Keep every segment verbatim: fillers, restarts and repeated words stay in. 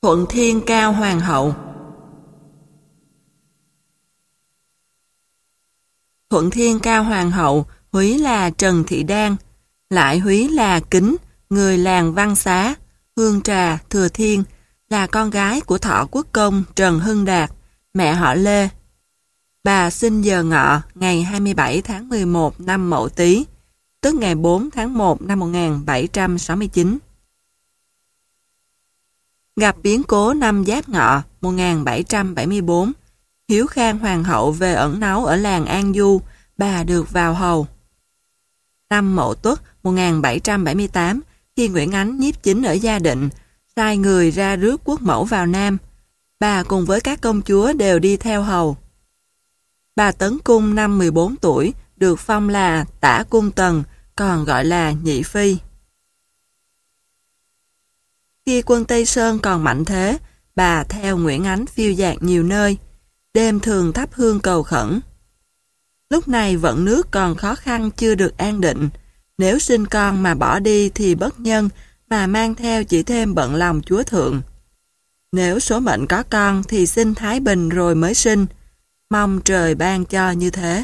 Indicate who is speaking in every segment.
Speaker 1: Thuận Thiên Cao Hoàng hậu. Thuận Thiên Cao Hoàng hậu húy là Trần Thị Đan, lại húy là Kính, người làng Văn Xá, Hương Trà, Thừa Thiên, là con gái của Thọ Quốc công Trần Hưng Đạt, mẹ họ Lê. Bà sinh giờ Ngọ ngày hai mươi bảy tháng mười một năm Mậu Tý, tức ngày bốn tháng một năm một nghìn bảy trăm sáu mươi chín. Gặp biến cố năm Giáp Ngọ một nghìn bảy trăm bảy mươi tư, Hiếu Khang Hoàng hậu về ẩn náu ở làng An Du, bà được vào hầu. Năm Mậu Tuất một nghìn bảy trăm bảy mươi tám, khi Nguyễn Ánh nhiếp chính ở Gia Định, sai người ra rước quốc mẫu vào Nam, bà cùng với các công chúa đều đi theo hầu. Bà Tấn Cung năm mười bốn tuổi, được phong là Tả Cung Tần, còn gọi là Nhị Phi. Khi quân Tây Sơn còn mạnh thế, bà theo Nguyễn Ánh phiêu dạt nhiều nơi, đêm thường thắp hương cầu khẩn. Lúc này vận nước còn khó khăn chưa được an định, nếu sinh con mà bỏ đi thì bất nhân, mà mang theo chỉ thêm bận lòng Chúa Thượng. Nếu số mệnh có con thì xin thái bình rồi mới sinh, mong trời ban cho như thế.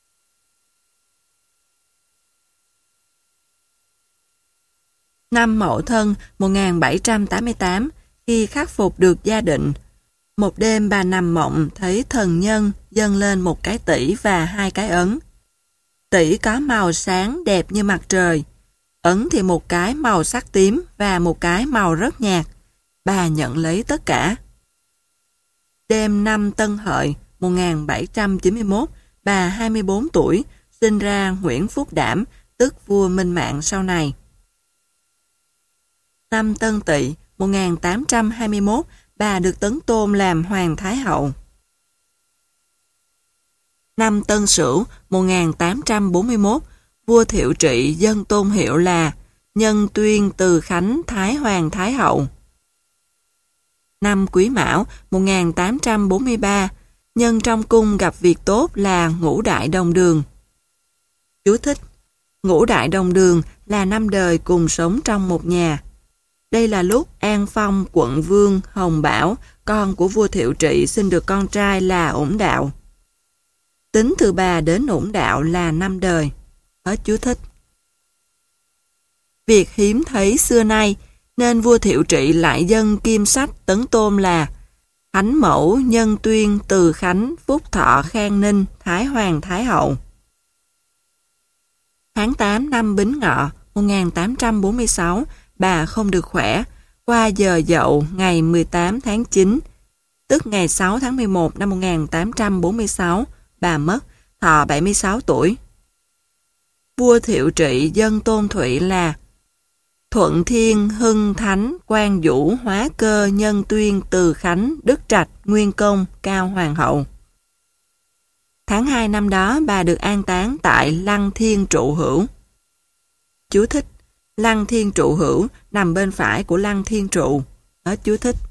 Speaker 1: Năm Mậu Thân một nghìn bảy trăm tám mươi tám, khi khắc phục được Gia Định, một đêm bà nằm mộng thấy thần nhân dâng lên một cái tỷ và hai cái ấn. Tỷ có màu sáng đẹp như mặt trời, ấn thì một cái màu sắc tím và một cái màu rất nhạt. Bà nhận lấy tất cả. Đêm năm Tân Hợi một nghìn bảy trăm chín mươi mốt, bà hai mươi bốn tuổi, sinh ra Nguyễn Phúc Đảm, tức vua Minh Mạng sau này. Năm Tân Tỵ một nghìn tám trăm hai mươi mốt, bà được tấn tôn làm Hoàng Thái Hậu. Năm Tân Sửu một nghìn tám trăm bốn mươi mốt, vua Thiệu Trị dâng tôn hiệu là Nhân Tuyên Từ Khánh Thái Hoàng Thái Hậu. Năm Quý Mão một nghìn tám trăm bốn mươi ba, nhân trong cung gặp việc tốt là Ngũ Đại Đồng Đường. Chú thích: Ngũ Đại Đồng Đường là năm đời cùng sống trong một nhà. Đây là lúc An Phong quận vương Hồng Bảo, con của vua Thiệu Trị, sinh được con trai là Ổn Đạo. Tính từ bà đến Ổn Đạo là năm đời. Hết chú thích. Việc hiếm thấy xưa nay, nên vua Thiệu Trị lại dâng kim sách tấn tôn là Thánh Mẫu Nhân Tuyên Từ Khánh Phúc Thọ Khang Ninh Thái Hoàng Thái Hậu. Tháng tám năm Bính Ngọ một nghìn tám trăm bốn mươi sáu, bà không được khỏe, qua giờ dậu ngày mười tám tháng chín, tức ngày sáu tháng mười một năm một nghìn tám trăm bốn mươi sáu, bà mất, thọ bảy mươi sáu tuổi. Vua Thiệu Trị dâng tôn thụy là Thuận Thiên Hưng Thánh Quang Vũ Hóa Cơ Nhân Tuyên Từ Khánh Đức Trạch Nguyên Công Cao Hoàng hậu. Tháng hai năm đó, bà được an táng tại Lăng Thiên Trụ Hữu. Chú thích: Lăng Thiên Trụ Hữu nằm bên phải của Lăng Thiên Trụ. Hết chú thích.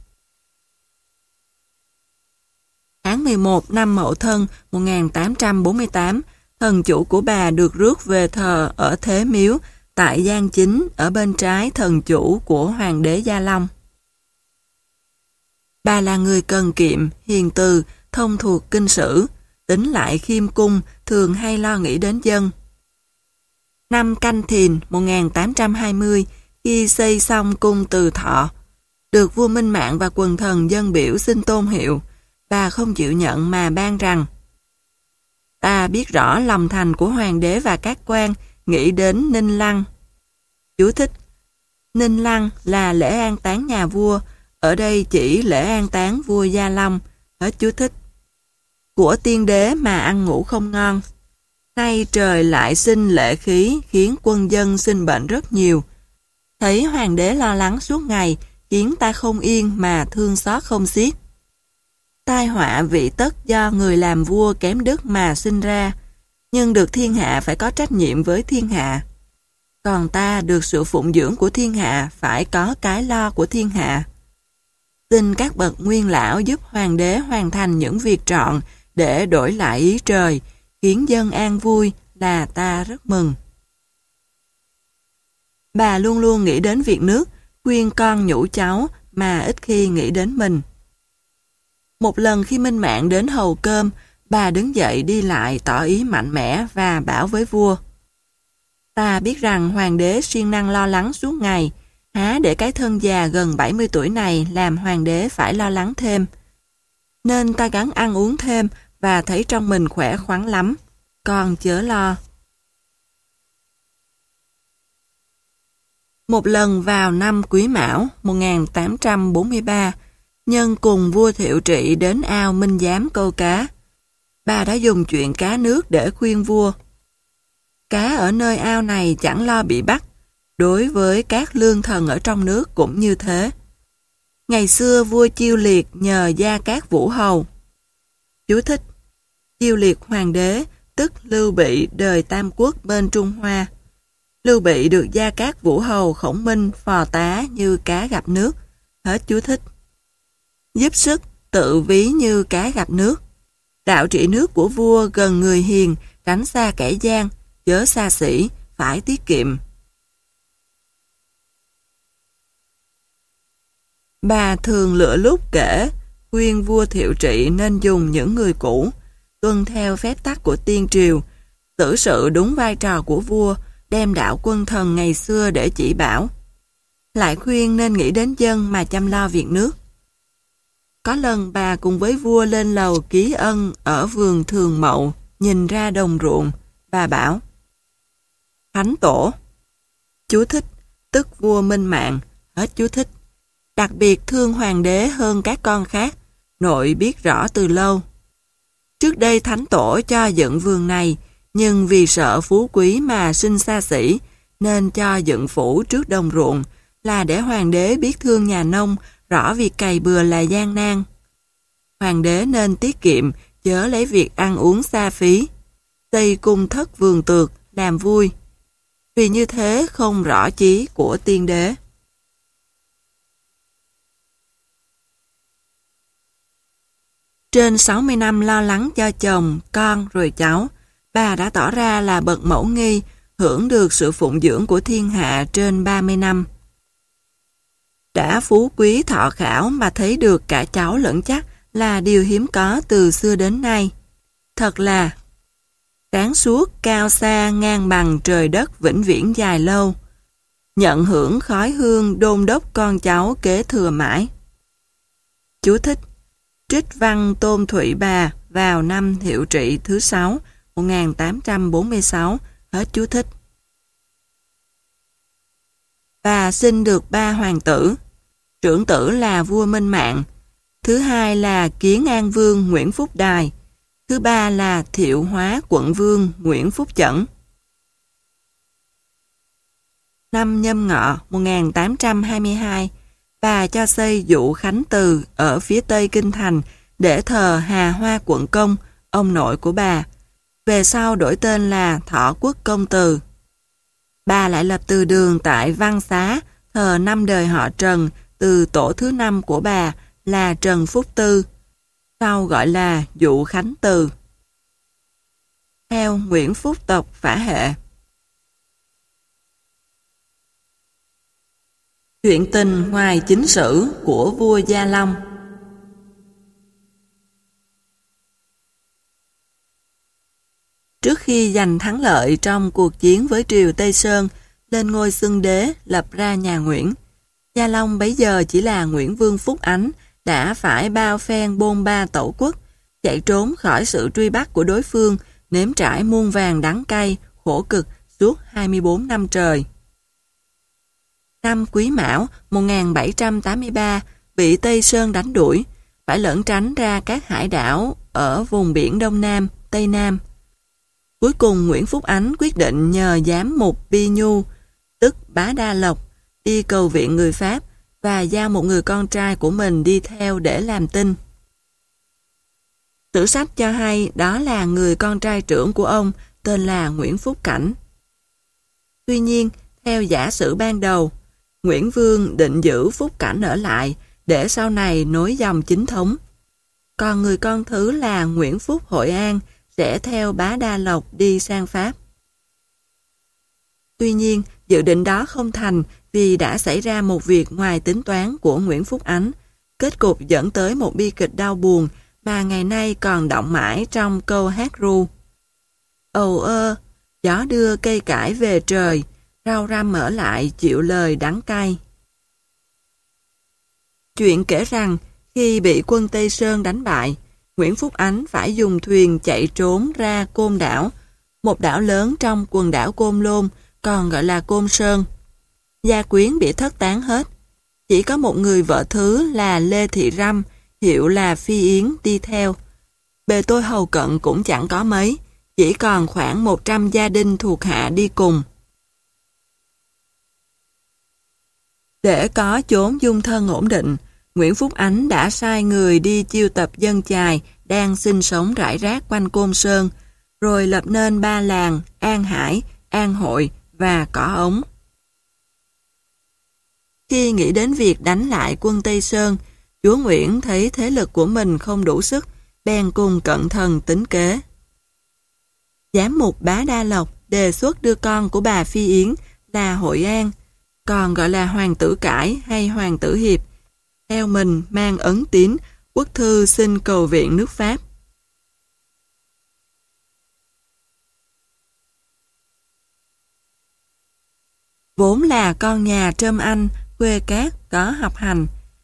Speaker 1: Tháng mười một năm Mậu Thân một nghìn tám trăm bốn mươi tám, thần chủ của bà được rước về thờ ở Thế Miếu tại Giang Chính, ở bên trái thần chủ của Hoàng đế Gia Long. Bà là người cần kiệm, hiền từ, thông thuộc kinh sử, tính lại khiêm cung, thường hay lo nghĩ đến dân. Năm Canh Thìn một nghìn tám trăm hai mươi, khi xây xong cung Từ Thọ, được vua Minh Mạng và quần thần dân biểu xin tôn hiệu, bà không chịu nhận mà ban rằng: Ta biết rõ lòng thành của hoàng đế và các quan nghĩ đến Ninh Lăng. Chú thích: Ninh Lăng là lễ an táng nhà vua, ở đây chỉ lễ an táng vua Gia Long. Hết chú thích. Của tiên đế mà ăn ngủ không ngon. Nay trời lại sinh lệ khí, khiến quân dân sinh bệnh rất nhiều. Thấy hoàng đế lo lắng suốt ngày, khiến ta không yên mà thương xót không xiết. Tai họa vị tất do người làm vua kém đức mà sinh ra, nhưng được thiên hạ phải có trách nhiệm với thiên hạ. Còn ta được sự phụng dưỡng của thiên hạ, phải có cái lo của thiên hạ. Xin các bậc nguyên lão giúp hoàng đế hoàn thành những việc trọn để đổi lại ý trời, khiến dân an vui, là ta rất mừng. Bà luôn luôn nghĩ đến việc nước, khuyên con nhủ cháu mà ít khi nghĩ đến mình. Một lần khi Minh Mạng đến hầu cơm, bà đứng dậy đi lại tỏ ý mạnh mẽ và bảo với vua: Ta biết rằng hoàng đế siêng năng lo lắng suốt ngày, há để cái thân già gần bảy mươi tuổi này làm hoàng đế phải lo lắng thêm. Nên ta gắng ăn uống thêm và thấy trong mình khỏe khoắn lắm, con chớ lo. Một lần vào năm Quý Mão một nghìn tám trăm bốn mươi ba, Nhân cùng vua Thiệu Trị đến ao Minh Giám câu cá. Bà đã dùng chuyện cá nước để khuyên vua. Cá ở nơi ao này chẳng lo bị bắt, đối với các lương thần ở trong nước cũng như thế. Ngày xưa vua Chiêu Liệt nhờ Gia Cát Vũ Hầu. Chú thích: Chiêu Liệt hoàng đế, tức Lưu Bị đời Tam Quốc bên Trung Hoa. Lưu Bị được Gia Cát Vũ Hầu Khổng Minh phò tá như cá gặp nước. Hết chú thích. Giúp sức, tự ví như cá gặp nước. Đạo trị nước của vua gần người hiền, tránh xa kẻ gian, chớ xa xỉ, phải tiết kiệm. Bà thường lựa lúc kể, khuyên vua Thiệu Trị nên dùng những người cũ, tuân theo phép tắc của tiên triều, xử sự đúng vai trò của vua, đem đạo quân thần ngày xưa để chỉ bảo. Lại khuyên nên nghĩ đến dân mà chăm lo việc nước. Có lần bà cùng với vua lên lầu Ký Ân ở vườn Thường Mậu, nhìn ra đồng ruộng. Bà bảo: Thánh tổ. Chú thích: tức vua Minh Mạng. Hết chú thích. Đặc biệt thương hoàng đế hơn các con khác, nội biết rõ từ lâu. Trước đây thánh tổ cho dựng vườn này, nhưng vì sợ phú quý mà sinh xa xỉ, nên cho dựng phủ trước đồng ruộng, là để hoàng đế biết thương nhà nông, rõ việc cày bừa là gian nan. Hoàng đế nên tiết kiệm, chớ lấy việc ăn uống xa phí, xây cung thất vườn tược, làm vui. Vì như thế không rõ chí của tiên đế. Trên sáu mươi năm lo lắng cho chồng, con rồi cháu, bà đã tỏ ra là bậc mẫu nghi, hưởng được sự phụng dưỡng của thiên hạ trên ba mươi năm. Đã phú quý thọ khảo mà thấy được cả cháu lẫn chắc là điều hiếm có từ xưa đến nay. Thật là sáng suốt, cao xa, ngang bằng trời đất vĩnh viễn dài lâu. Nhận hưởng khói hương đôn đốc con cháu kế thừa mãi. Chú thích: Trích văn Tôn Thụy Bà vào năm Thiệu Trị thứ sáu, một nghìn tám trăm bốn mươi sáu. Hết chú thích. Bà sinh được ba hoàng tử. Trưởng tử là vua Minh Mạng, thứ hai là Kiến An Vương Nguyễn Phúc Đài, thứ ba là Thiệu Hóa Quận Vương Nguyễn Phúc Chẩn. Năm Nhâm Ngọ một nghìn tám trăm hai mươi hai, bà cho xây Dụ Khánh Từ ở phía tây kinh thành để thờ Hà Hoa Quận Công, ông nội của bà. Về sau đổi tên là Thọ Quốc Công Từ. Bà lại lập từ đường tại Văn Xá, thờ năm đời họ Trần, từ tổ thứ năm của bà là Trần Phúc Tư, sau gọi là Dụ Khánh Từ. Theo Nguyễn Phúc tộc Phả Hệ. Chuyện tình ngoài chính sử của vua Gia Long. Trước khi giành thắng lợi trong cuộc chiến với triều Tây Sơn, lên ngôi xưng đế lập ra nhà Nguyễn, Gia Long bấy giờ chỉ là Nguyễn Vương Phúc Ánh, đã phải bao phen bôn ba tẩu quốc, chạy trốn khỏi sự truy bắt của đối phương, nếm trải muôn vàn đắng cay, khổ cực suốt hai mươi bốn năm trời. Năm Quý Mão một nghìn bảy trăm tám mươi ba, bị Tây Sơn đánh đuổi, phải lẩn tránh ra các hải đảo ở vùng biển Đông Nam, Tây Nam. Cuối cùng Nguyễn Phúc Ánh quyết định nhờ giám mục Bi Nhu, tức Bá Đa Lộc, đi cầu viện người Pháp và giao một người con trai của mình đi theo để làm tin. Sử sách cho hay đó là người con trai trưởng của ông, tên là Nguyễn Phúc Cảnh. Tuy nhiên, theo giả sử ban đầu, Nguyễn Vương định giữ Phúc Cảnh ở lại để sau này nối dòng chính thống. Còn người con thứ là Nguyễn Phúc Hội An sẽ theo Bá Đa Lộc đi sang Pháp. Tuy nhiên, dự định đó không thành vì đã xảy ra một việc ngoài tính toán của Nguyễn Phúc Ánh. Kết cục dẫn tới một bi kịch đau buồn mà ngày nay còn đọng mãi trong câu hát ru. Ầu ơ, gió đưa cây cải về trời, rau răm ở lại chịu lời đắng cay. Chuyện kể rằng, khi bị quân Tây Sơn đánh bại, Nguyễn Phúc Ánh phải dùng thuyền chạy trốn ra Côn Đảo, một đảo lớn trong quần đảo Côn Lôn, còn gọi là Côn Sơn. Gia quyến bị thất tán hết. Chỉ có một người vợ thứ là Lê Thị Răm, hiệu là Phi Yến đi theo. Bề tôi hầu cận cũng chẳng có mấy, chỉ còn khoảng một trăm gia đình thuộc hạ đi cùng. Để có chốn dung thân ổn định, Nguyễn Phúc Ánh đã sai người đi chiêu tập dân chài đang sinh sống rải rác quanh Côn Sơn, rồi lập nên ba làng An Hải, An Hội và Cỏ Ống. Khi nghĩ đến việc đánh lại quân Tây Sơn, chúa Nguyễn thấy thế lực của mình không đủ sức, bèn cùng cận thần tính kế. Giám mục Bá Đa Lộc đề xuất đưa con của bà Phi Yến là Hội An, còn gọi là Hoàng tử Cải hay Hoàng tử Hiệp, theo mình mang ấn tín, quốc thư xin cầu viện nước Pháp. Vốn là con nhà Trâm Anh, quê Cát, có học hành.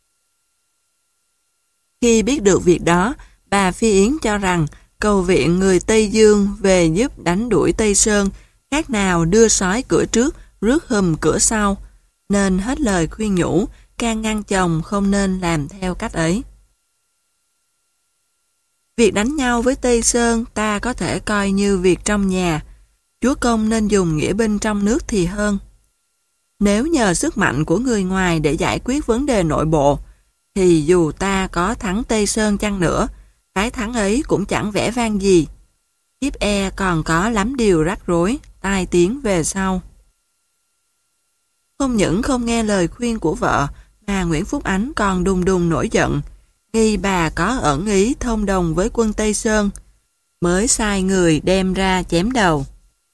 Speaker 1: Khi biết được việc đó, bà Phi Yến cho rằng cầu viện người Tây Dương về giúp đánh đuổi Tây Sơn, khác nào đưa sói cửa trước, rước hùm cửa sau, nên hết lời khuyên nhủ, can ngăn chồng không nên làm theo cách ấy. Việc đánh nhau với Tây Sơn ta có thể coi như việc trong nhà, chúa công nên dùng nghĩa binh trong nước thì hơn. Nếu nhờ sức mạnh của người ngoài để giải quyết vấn đề nội bộ, thì dù ta có thắng Tây Sơn chăng nữa, cái thắng ấy cũng chẳng vẻ vang gì. Tiếp e còn có lắm điều rắc rối, tai tiếng về sau. Không những không nghe lời khuyên của vợ, mà Nguyễn Phúc Ánh còn đùng đùng nổi giận, nghi bà có ẩn ý thông đồng với quân Tây Sơn, mới sai người đem ra chém đầu.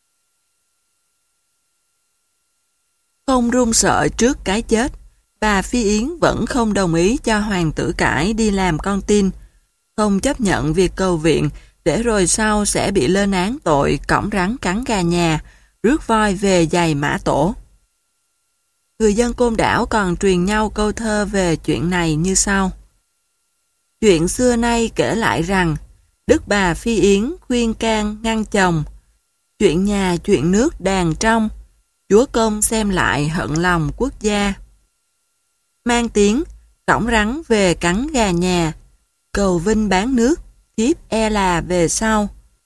Speaker 1: Không run sợ trước cái chết, bà Phi Yến vẫn không đồng ý cho Hoàng tử Cải đi làm con tin, không chấp nhận việc cầu viện để rồi sau sẽ bị lên án tội cõng rắn cắn gà nhà, rước voi về giày mã tổ. Người dân Côn Đảo còn truyền nhau câu thơ về chuyện này như sau. Chuyện xưa nay kể lại rằng, đức bà Phi Yến khuyên can ngăn chồng, chuyện nhà chuyện nước đàn trong, chúa công xem lại hận lòng quốc gia. Mang tiếng, cõng rắn về cắn gà nhà, cầu vinh bán nước, thiếp e là về sau.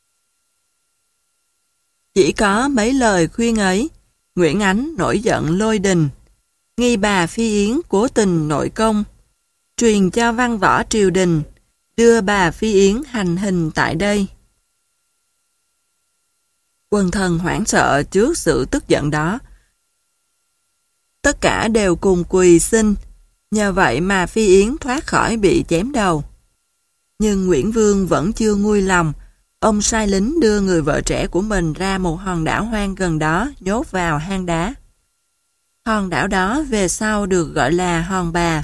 Speaker 1: Chỉ có mấy lời khuyên ấy, Nguyễn Ánh nổi giận lôi đình, nghi bà Phi Yến cố tình nội công, truyền cho văn võ triều đình, đưa bà Phi Yến hành hình tại đây. Quần thần hoảng sợ trước sự tức giận đó. Tất cả đều cùng quỳ xin, nhờ vậy mà Phi Yến thoát khỏi bị chém đầu. Nhưng Nguyễn Vương vẫn chưa nguôi lòng, ông sai lính đưa người vợ trẻ của mình ra một hòn đảo hoang gần đó, nhốt vào hang đá. Hòn đảo đó về sau được gọi là Hòn Bà.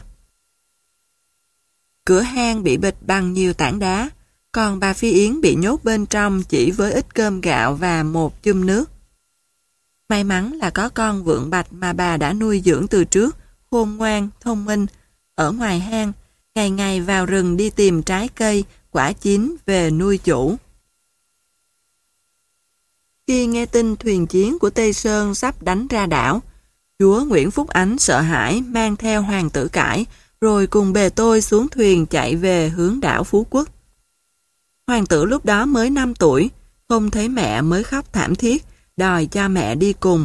Speaker 1: Cửa hang bị bịt bằng nhiều tảng đá, còn bà Phi Yến bị nhốt bên trong chỉ với ít cơm gạo và một chum nước. May mắn là có con vượn bạch mà bà đã nuôi dưỡng từ trước, khôn ngoan, thông minh, ở ngoài hang, ngày ngày vào rừng đi tìm trái cây, quả chín về nuôi chủ. Khi nghe tin thuyền chiến của Tây Sơn sắp đánh ra đảo, chúa Nguyễn Phúc Ánh sợ hãi mang theo Hoàng tử Cải, rồi cùng bề tôi xuống thuyền chạy về hướng đảo Phú Quốc. Hoàng tử lúc đó mới năm tuổi, không thấy mẹ mới khóc thảm thiết, đòi cho mẹ đi cùng.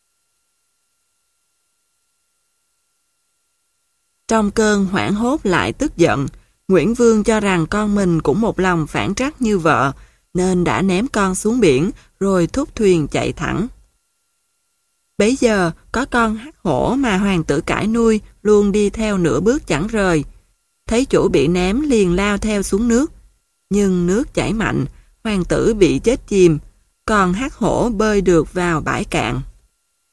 Speaker 1: Trong cơn hoảng hốt lại tức giận, Nguyễn Vương cho rằng con mình cũng một lòng phản trắc như vợ, nên đã ném con xuống biển rồi thúc thuyền chạy thẳng. Bấy giờ có con hắc hổ mà Hoàng tử Cải nuôi luôn đi theo nửa bước chẳng rời. Thấy chủ bị ném liền lao theo xuống nước. Nhưng nước chảy mạnh, hoàng tử bị chết chìm, còn hắc hổ bơi được vào bãi cạn.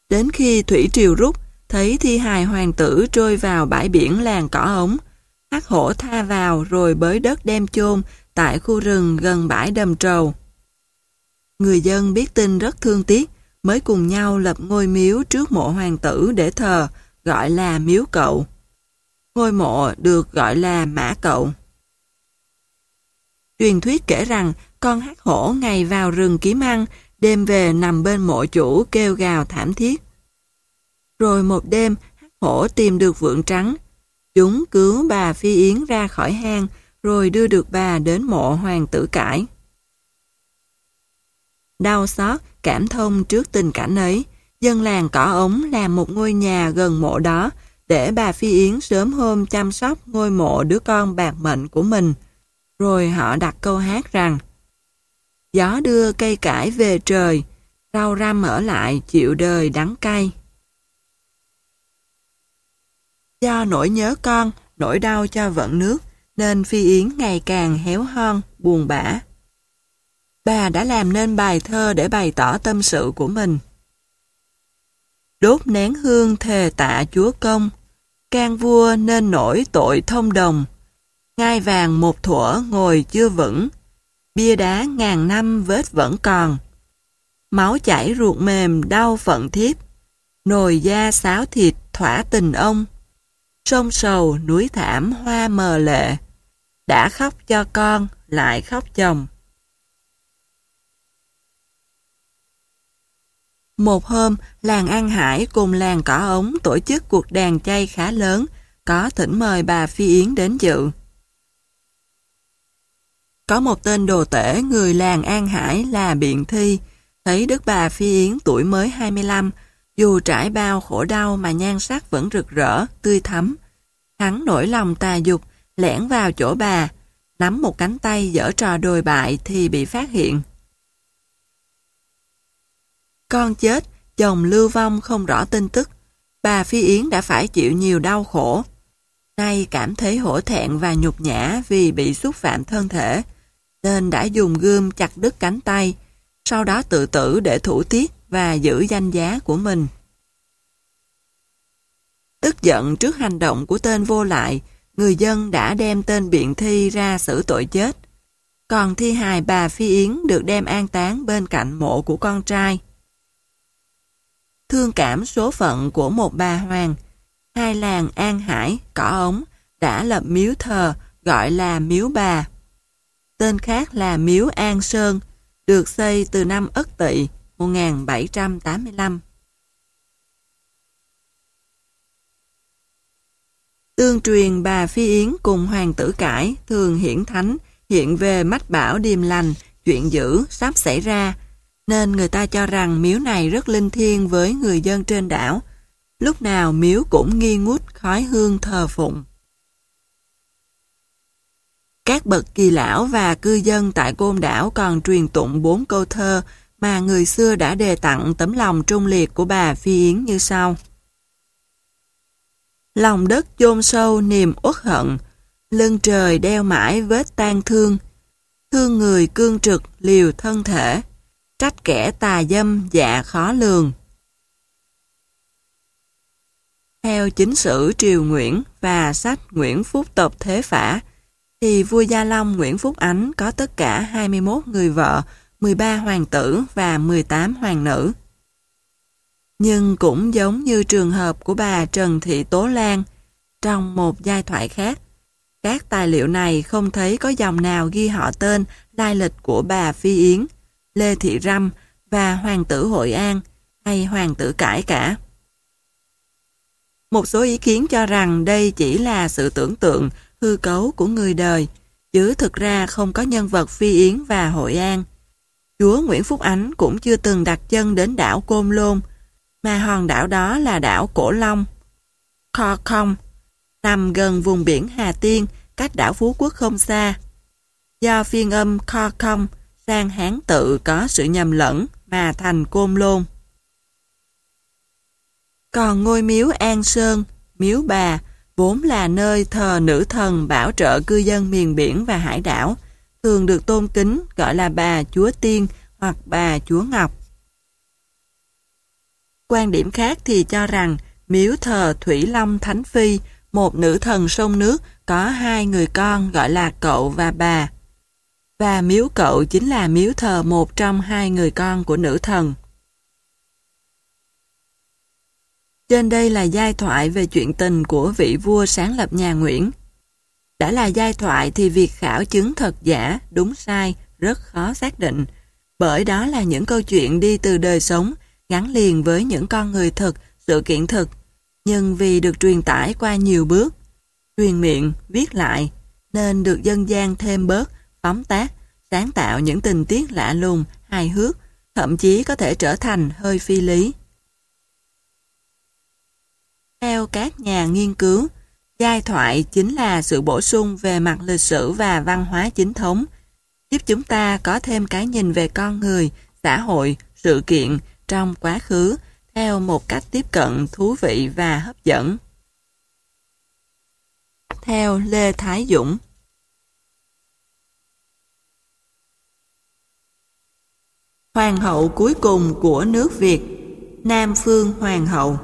Speaker 1: Đến khi thủy triều rút, thấy thi hài hoàng tử trôi vào bãi biển làng Cỏ Ống. Hắc hổ tha vào rồi bới đất đem chôn tại khu rừng gần bãi Đầm Trầu. Người dân biết tin rất thương tiếc, mới cùng nhau lập ngôi miếu trước mộ hoàng tử để thờ, gọi là miếu Cậu. Ngôi mộ được gọi là Mã Cậu. Truyền thuyết kể rằng con hắc hổ ngày vào rừng kiếm ăn, đêm về nằm bên mộ chủ kêu gào thảm thiết. Rồi một đêm, hắc hổ tìm được vượn trắng. Chúng cứu bà Phi Yến ra khỏi hang, rồi đưa được bà đến mộ hoàng tử Cải. Đau xót, cảm thông trước tình cảnh ấy, dân làng Cỏ Ống làm một ngôi nhà gần mộ đó để bà Phi Yến sớm hôm chăm sóc ngôi mộ đứa con bạc mệnh của mình. Rồi họ đặt câu hát rằng: gió đưa cây cải về trời, rau răm ở lại chịu đời đắng cay. Do nỗi nhớ con, nỗi đau cho vận nước, nên Phi Yến ngày càng héo hon, buồn bã. Bà đã làm nên bài thơ để bày tỏ tâm sự của mình. Đốt nén hương thề tạ chúa công, can vua nên nổi tội thông đồng. Ngai vàng một thuở ngồi chưa vững, bia đá ngàn năm vết vẫn còn. Máu chảy ruột mềm đau phận thiếp, nồi da xáo thịt thỏa tình ông. Sông sầu núi thảm hoa mờ lệ, đã khóc cho con lại khóc chồng. Một hôm, làng An Hải cùng làng Cỏ Ống tổ chức cuộc đàn chay khá lớn, có thỉnh mời bà Phi Yến đến dự. Có một tên đồ tể người làng An Hải là Biện Thi, thấy đức bà Phi Yến tuổi mới hai mươi lăm, dù trải bao khổ đau mà nhan sắc vẫn rực rỡ, tươi thắm. Hắn nổi lòng tà dục, lẻn vào chỗ bà, nắm một cánh tay giở trò đồi bại thì bị phát hiện. Con chết, chồng lưu vong không rõ tin tức, bà Phi Yến đã phải chịu nhiều đau khổ. Nay cảm thấy hổ thẹn và nhục nhã vì bị xúc phạm thân thể, nên đã dùng gươm chặt đứt cánh tay, sau đó tự tử để thủ tiết và giữ danh giá của mình. Tức giận trước hành động của tên vô lại, người dân đã đem tên Biện Thi ra xử tội chết. Còn thi hài bà Phi Yến được đem an táng bên cạnh mộ của con trai. Thương cảm số phận của một bà hoàng, hai làng An Hải, Cỏ Ống đã lập miếu thờ gọi là miếu bà. Tên khác là miếu An Sơn, được xây từ năm Ất Tỵ một nghìn bảy trăm tám mươi lăm. Tương truyền bà Phi Yến cùng hoàng tử Cải thường hiển thánh, hiện về mách bảo điềm lành, chuyện dữ sắp xảy ra, nên người ta cho rằng miếu này rất linh thiêng với người dân trên đảo. Lúc nào miếu cũng nghi ngút khói hương thờ phụng. Các bậc kỳ lão và cư dân tại Côn Đảo còn truyền tụng bốn câu thơ mà người xưa đã đề tặng tấm lòng trung liệt của bà Phi Yến như sau. Lòng đất chôn sâu niềm uất hận, lưng trời đeo mãi vết tang thương. Thương người cương trực liều thân thể, trách kẻ tà dâm dạ khó lường. Theo chính sử Triều Nguyễn và sách Nguyễn Phúc Tộc Thế Phả, thì vua Gia Long Nguyễn Phúc Ánh có tất cả hai mươi mốt người vợ, mười ba hoàng tử và mười tám hoàng nữ. Nhưng cũng giống như trường hợp của bà Trần Thị Tố Lan, trong một giai thoại khác, các tài liệu này không thấy có dòng nào ghi họ tên, lai lịch của bà Phi Yến, Lê Thị Răm và hoàng tử Hội An hay hoàng tử Cải cả. Một số ý kiến cho rằng đây chỉ là sự tưởng tượng, hư cấu của người đời, chứ thực ra không có nhân vật Phi Yến và Hội An. Chúa Nguyễn Phúc Ánh cũng chưa từng đặt chân đến đảo Côn Lôn, mà hòn đảo đó là đảo Cổ Long, Kho Không, nằm gần vùng biển Hà Tiên, cách đảo Phú Quốc không xa. Do phiên âm Kho Không sang Hán tự có sự nhầm lẫn mà thành Côn Lôn. Còn ngôi miếu An Sơn, miếu bà, vốn là nơi thờ nữ thần bảo trợ cư dân miền biển và hải đảo, thường được tôn kính gọi là bà Chúa Tiên hoặc bà Chúa Ngọc. Quan điểm khác thì cho rằng miếu thờ Thủy Long Thánh Phi, một nữ thần sông nước, có hai người con gọi là cậu và bà. Và miếu cậu chính là miếu thờ một trong hai người con của nữ thần. Trên đây là giai thoại về chuyện tình của vị vua sáng lập nhà Nguyễn. Đã là giai thoại thì việc khảo chứng thật giả, đúng sai rất khó xác định, bởi đó là những câu chuyện đi từ đời sống, gắn liền với những con người thực, sự kiện thực, nhưng vì được truyền tải qua nhiều bước, truyền miệng, viết lại, nên được dân gian thêm bớt, phóng tác, sáng tạo những tình tiết lạ lùng, hài hước, thậm chí có thể trở thành hơi phi lý. Theo các nhà nghiên cứu, giai thoại chính là sự bổ sung về mặt lịch sử và văn hóa chính thống, giúp chúng ta có thêm cái nhìn về con người, xã hội, sự kiện trong quá khứ theo một cách tiếp cận thú vị và hấp dẫn. Theo Lê Thái Dũng, Hoàng hậu cuối cùng của nước Việt, Nam Phương Hoàng hậu.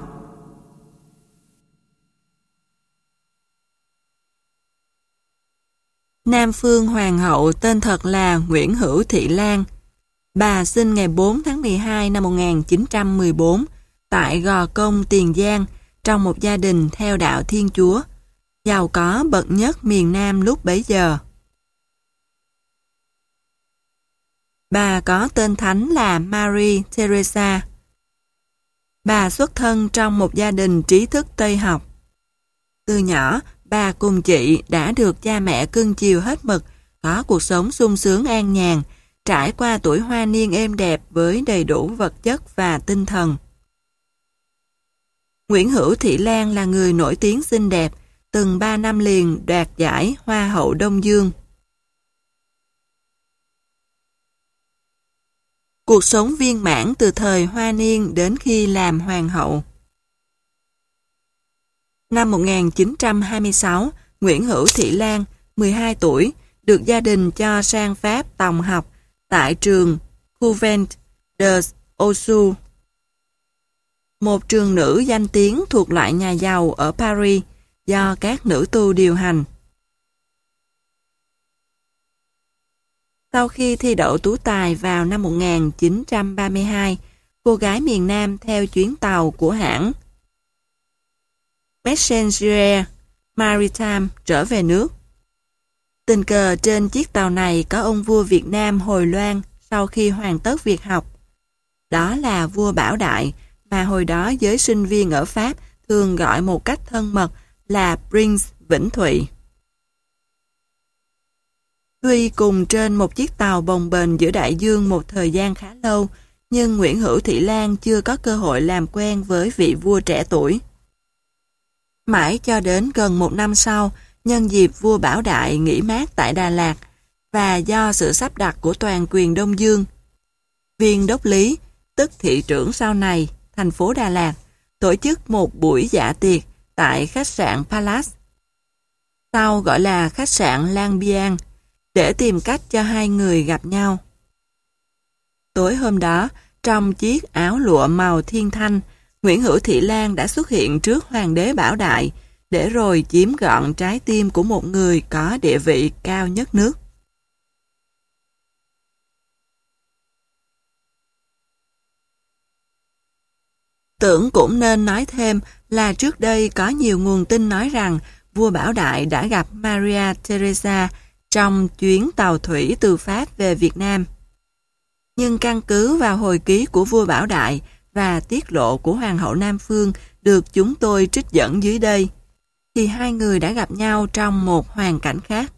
Speaker 1: Nam Phương Hoàng hậu tên thật là Nguyễn Hữu Thị Lan. Bà sinh ngày bốn tháng mười hai năm một nghìn chín trăm mười bốn tại Gò Công, Tiền Giang, trong một gia đình theo đạo Thiên Chúa, giàu có bậc nhất miền Nam lúc bấy giờ. Bà có tên thánh là Marie Theresa. Bà xuất thân trong một gia đình trí thức Tây học. Từ nhỏ, bà cùng chị đã được cha mẹ cưng chiều hết mực, có cuộc sống sung sướng an nhàn, trải qua tuổi hoa niên êm đẹp với đầy đủ vật chất và tinh thần. Nguyễn Hữu Thị Lan là người nổi tiếng xinh đẹp, từng ba năm liền đoạt giải Hoa hậu Đông Dương. Cuộc sống viên mãn từ thời hoa niên đến khi làm hoàng hậu. Năm một nghìn chín trăm hai mươi sáu, Nguyễn Hữu Thị Lan, mười hai tuổi, được gia đình cho sang Pháp tòng học tại trường Couvent des Ossus, một trường nữ danh tiếng thuộc loại nhà giàu ở Paris do các nữ tu điều hành. Sau khi thi đậu tú tài vào năm một nghìn chín trăm ba mươi hai, cô gái miền Nam theo chuyến tàu của hãng Messenger Maritime trở về nước. Tình cờ trên chiếc tàu này có ông vua Việt Nam hồi loan sau khi hoàn tất việc học. Đó là vua Bảo Đại, mà hồi đó giới sinh viên ở Pháp thường gọi một cách thân mật là Prince Vĩnh Thụy. Tuy cùng trên một chiếc tàu bồng bềnh giữa đại dương một thời gian khá lâu, nhưng Nguyễn Hữu Thị Lan chưa có cơ hội làm quen với vị vua trẻ tuổi. Mãi cho đến gần một năm sau, nhân dịp vua Bảo Đại nghỉ mát tại Đà Lạt và do sự sắp đặt của toàn quyền Đông Dương, viên đốc lý, tức thị trưởng sau này, thành phố Đà Lạt, tổ chức một buổi dạ tiệc tại khách sạn Palace, sau gọi là khách sạn Lang Biang, để tìm cách cho hai người gặp nhau. Tối hôm đó, trong chiếc áo lụa màu thiên thanh, Nguyễn Hữu Thị Lan đã xuất hiện trước Hoàng đế Bảo Đại, để rồi chiếm gọn trái tim của một người có địa vị cao nhất nước. Tưởng cũng nên nói thêm là trước đây có nhiều nguồn tin nói rằng vua Bảo Đại đã gặp Maria Theresa trong chuyến tàu thủy từ Pháp về Việt Nam. Nhưng căn cứ vào hồi ký của vua Bảo Đại và tiết lộ của Hoàng hậu Nam Phương được chúng tôi trích dẫn dưới đây, thì hai người đã gặp nhau trong một hoàn cảnh khác.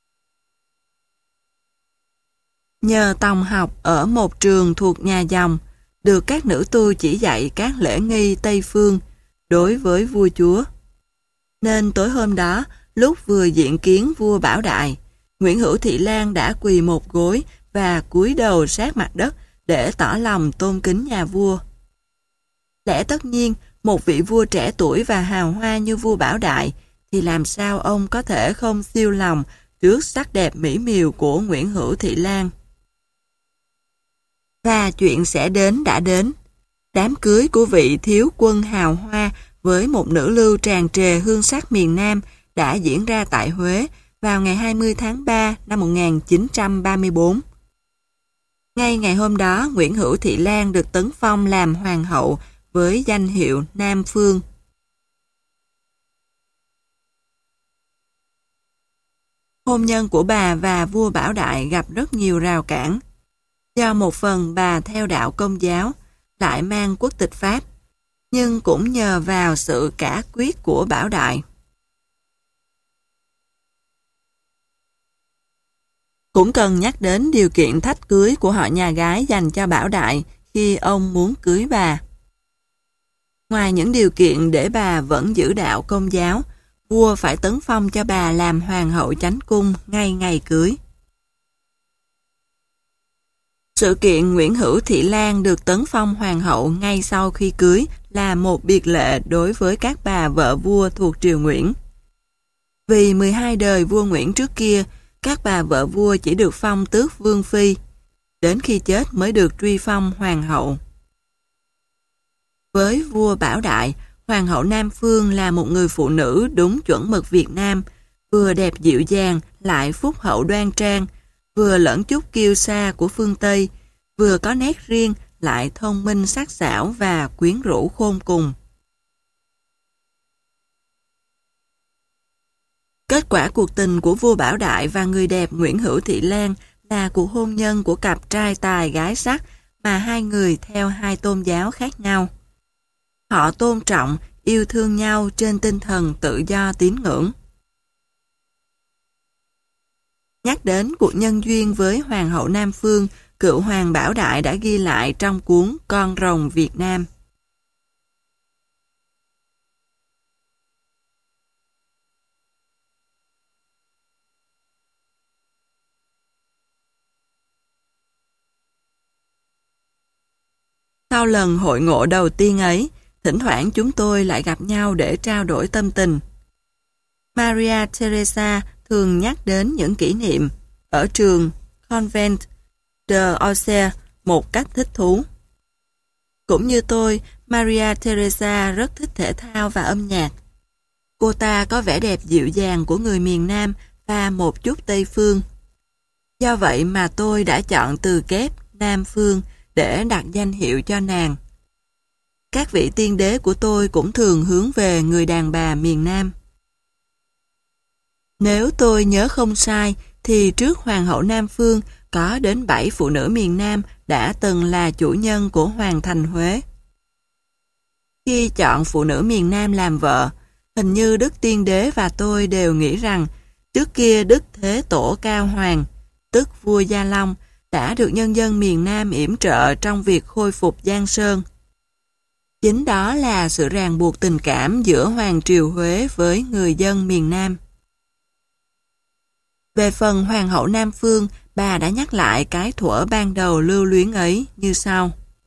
Speaker 1: Nhờ tòng học ở một trường thuộc nhà dòng, được các nữ tu chỉ dạy các lễ nghi Tây Phương đối với vua chúa. Nên tối hôm đó, lúc vừa diện kiến vua Bảo Đại, Nguyễn Hữu Thị Lan đã quỳ một gối và cúi đầu sát mặt đất để tỏ lòng tôn kính nhà vua. Lẽ tất nhiên, một vị vua trẻ tuổi và hào hoa như vua Bảo Đại thì làm sao ông có thể không siêu lòng trước sắc đẹp mỹ miều của Nguyễn Hữu Thị Lan. Và chuyện sẽ đến đã đến. Đám cưới của vị thiếu quân hào hoa với một nữ lưu tràn trề hương sắc miền Nam đã diễn ra tại Huế vào ngày hai mươi tháng ba năm một nghìn chín trăm ba mươi tư. Ngay ngày hôm đó, Nguyễn Hữu Thị Lan được tấn phong làm hoàng hậu với danh hiệu Nam Phương. Hôn nhân của bà và vua Bảo Đại gặp rất nhiều rào cản. Do một phần bà theo đạo Công giáo, lại mang quốc tịch Pháp, nhưng cũng nhờ vào sự cả quyết của Bảo Đại. Cũng cần nhắc đến điều kiện thách cưới của họ nhà gái dành cho Bảo Đại khi ông muốn cưới bà. Ngoài những điều kiện để bà vẫn giữ đạo Công giáo, vua phải tấn phong cho bà làm hoàng hậu chánh cung ngay ngày cưới. Sự kiện Nguyễn Hữu Thị Lan được tấn phong hoàng hậu ngay sau khi cưới là một biệt lệ đối với các bà vợ vua thuộc triều Nguyễn. Vì mười hai đời vua Nguyễn trước kia, các bà vợ vua chỉ được phong tước vương phi, đến khi chết mới được truy phong hoàng hậu. Với vua Bảo Đại, hoàng hậu Nam Phương là một người phụ nữ đúng chuẩn mực Việt Nam, vừa đẹp dịu dàng lại phúc hậu đoan trang, vừa lẫn chút kiêu sa của phương Tây, vừa có nét riêng lại thông minh sắc sảo và quyến rũ khôn cùng. Kết quả cuộc tình của vua Bảo Đại và người đẹp Nguyễn Hữu Thị Lan là cuộc hôn nhân của cặp trai tài gái sắc mà hai người theo hai tôn giáo khác nhau. Họ tôn trọng, yêu thương nhau trên tinh thần tự do tín ngưỡng. Nhắc đến cuộc nhân duyên với Hoàng hậu Nam Phương, cựu Hoàng Bảo Đại đã ghi lại trong cuốn Con rồng Việt Nam. Sau lần hội ngộ đầu tiên ấy, thỉnh thoảng chúng tôi lại gặp nhau để trao đổi tâm tình. Maria Teresa thường nhắc đến những kỷ niệm ở trường Convent de Auxerre một cách thích thú. Cũng như tôi, Maria Teresa rất thích thể thao và âm nhạc. Cô ta có vẻ đẹp dịu dàng của người miền Nam và một chút Tây Phương. Do vậy mà tôi đã chọn từ kép Nam Phương để đặt danh hiệu cho nàng. Các vị tiên đế của tôi cũng thường hướng về người đàn bà miền Nam. Nếu tôi nhớ không sai, thì trước Hoàng hậu Nam Phương có đến bảy phụ nữ miền Nam đã từng là chủ nhân của Hoàng thành Huế. Khi chọn phụ nữ miền Nam làm vợ, hình như Đức Tiên Đế và tôi đều nghĩ rằng trước kia Đức Thế Tổ Cao Hoàng, tức vua Gia Long, đã được nhân dân miền Nam yểm trợ trong việc khôi phục Giang Sơn. Chính đó là sự ràng buộc tình cảm giữa Hoàng triều Huế với người dân miền Nam. Về phần Hoàng hậu Nam Phương, bà đã nhắc lại cái thuở ban đầu lưu luyến ấy như sau.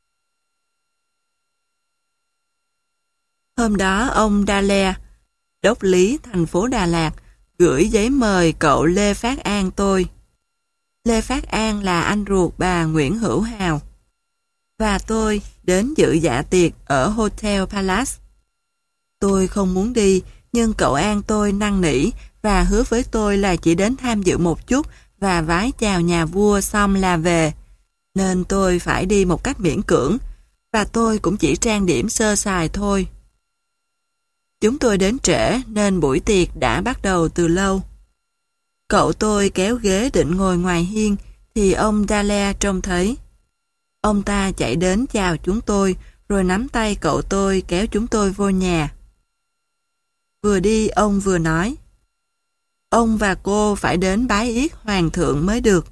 Speaker 1: Hôm đó ông Đa Le, đốc lý thành phố Đà Lạt, gửi giấy mời cậu Lê Phát An tôi. Lê Phát An là anh ruột bà Nguyễn Hữu Hào. Và tôi đến dự dạ tiệc ở Hotel Palace. Tôi không muốn đi, nhưng cậu An tôi năn nỉ và hứa với tôi là chỉ đến tham dự một chút và vái chào nhà vua xong là về. Nên tôi phải đi một cách miễn cưỡng, và tôi cũng chỉ trang điểm sơ sài thôi. Chúng tôi đến trễ nên buổi tiệc đã bắt đầu từ lâu. Cậu tôi kéo ghế định ngồi ngoài hiên thì ông Dallaire trông thấy. Ông ta chạy đến chào chúng tôi rồi nắm tay cậu tôi kéo chúng tôi vô nhà. Vừa đi ông vừa nói: ông và cô phải đến bái yết hoàng thượng mới được.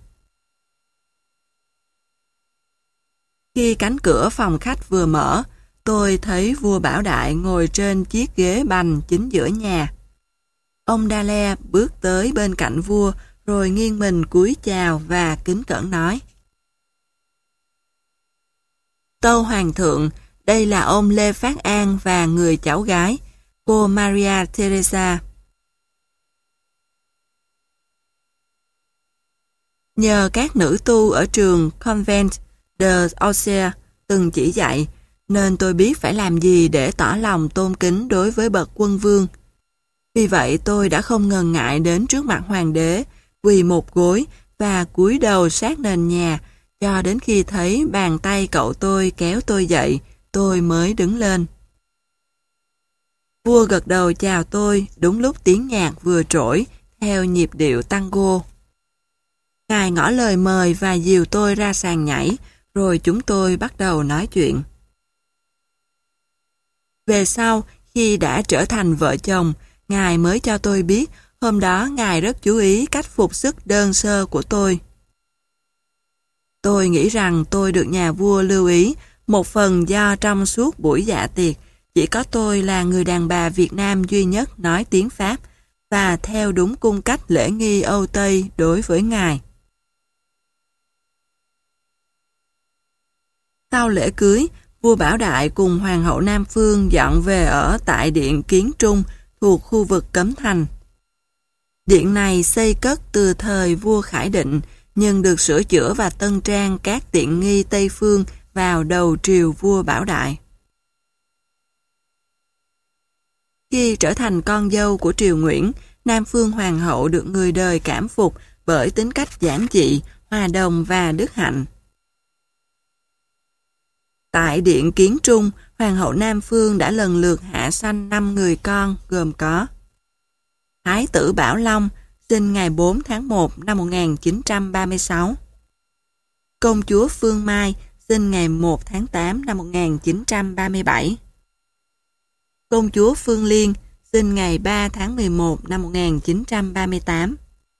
Speaker 1: Khi cánh cửa phòng khách vừa mở, tôi thấy vua Bảo Đại ngồi trên chiếc ghế bành chính giữa nhà. Ông Dallaire bước tới bên cạnh vua rồi nghiêng mình cúi chào và kính cẩn nói: Tâu hoàng thượng, đây là ông Lê Phát An và người cháu gái, cô Maria Teresa. Nhờ các nữ tu ở trường Convent de Auxerre từng chỉ dạy, nên tôi biết phải làm gì để tỏ lòng tôn kính đối với bậc quân vương. Vì vậy tôi đã không ngần ngại đến trước mặt hoàng đế, quỳ một gối và cúi đầu sát nền nhà, cho đến khi thấy bàn tay cậu tôi kéo tôi dậy, tôi mới đứng lên. Vua gật đầu chào tôi đúng lúc tiếng nhạc vừa trỗi theo nhịp điệu tango. Ngài ngỏ lời mời và dìu tôi ra sàn nhảy, rồi chúng tôi bắt đầu nói chuyện. Về sau, khi đã trở thành vợ chồng, Ngài mới cho tôi biết hôm đó Ngài rất chú ý cách phục sức đơn sơ của tôi. Tôi nghĩ rằng tôi được nhà vua lưu ý, một phần do trong suốt buổi dạ tiệc, chỉ có tôi là người đàn bà Việt Nam duy nhất nói tiếng Pháp và theo đúng cung cách lễ nghi Âu Tây đối với Ngài. Sau lễ cưới, vua Bảo Đại cùng Hoàng hậu Nam Phương dọn về ở tại Điện Kiến Trung thuộc khu vực Cấm Thành. Điện này xây cất từ thời vua Khải Định, nhưng được sửa chữa và tân trang các tiện nghi Tây Phương vào đầu triều vua Bảo Đại. Khi trở thành con dâu của triều Nguyễn, Nam Phương Hoàng hậu được người đời cảm phục bởi tính cách giản dị, hòa đồng và đức hạnh. Tại Điện Kiến Trung, Hoàng hậu Nam Phương đã lần lượt hạ sanh năm người con gồm có Thái tử Bảo Long, sinh ngày bốn tháng một năm một nghìn chín trăm ba mươi sáu. Công chúa Phương Mai, sinh ngày một tháng tám năm một nghìn chín trăm ba mươi bảy. Công chúa Phương Liên, sinh ngày ba tháng mười một năm một nghìn chín trăm ba mươi tám.